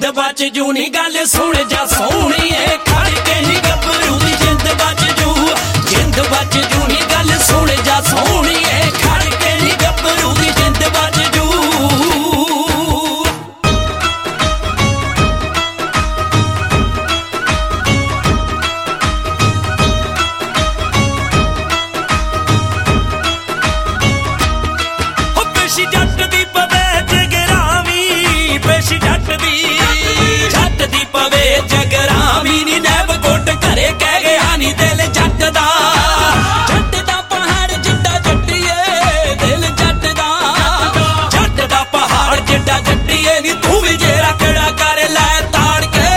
बच जू नी गल सुन जा सोहणीए खड़ के नी गभरू दी जिंद बच जू नी गल सुन जा सोहणीए खड़ के नी गभरू दी जिंद बच जू। पेशी जट दी पवे जगरावी पेशी जट दी पवे जगरावी नी नैब कोट घरे कह गया नी दिल जट दा पहाड़ जिड्डा जट्टीए दिल जट दा पहाड़ जिड्डा जट्टीए नी तू भी जेरा केड़ा कर लै ताड़ के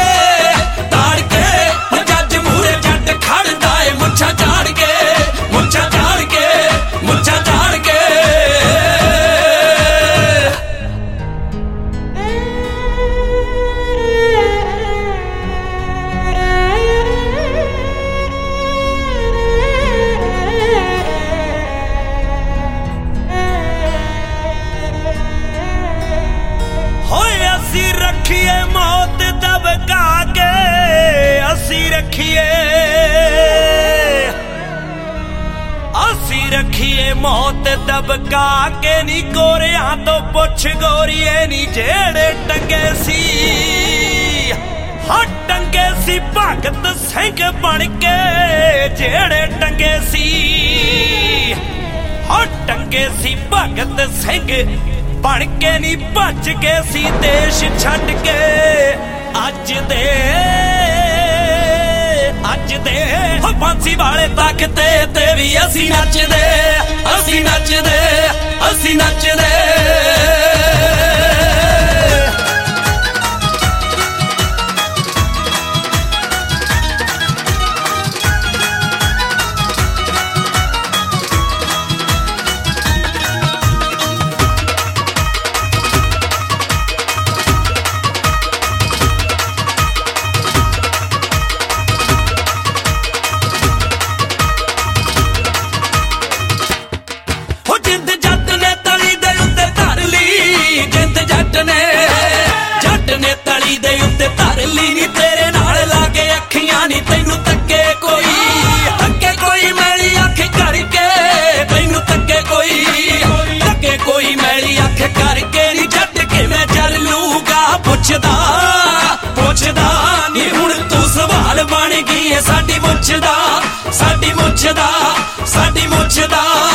जज मूरे जट खड़दा ए मुच्छा झाड़ के रखिए मौत दबका के असी रखिए मौत दबका के नी गोरिया तो पुछ गोरिए नी जेड़े टंगे सी हाँ टंगे सी भगत सिंह बन के जेड़े टंगे सी हाँ टंगे सी भगत सिंह बन के नी भज के सी देश छड़ के अज दे फांसी वाले तख्ते ते भी असी नचदे जट ने तली दे उत्ते धर ली नी तेरे नाल लागे अखियां नी तैनू तक्के कोई मैली अख करके तैनू तक्के कोई मैली अख करके नी जट के मैं चल लूगा पुछदा नी हुण तू सवाल बन गई है साडी मुछ दा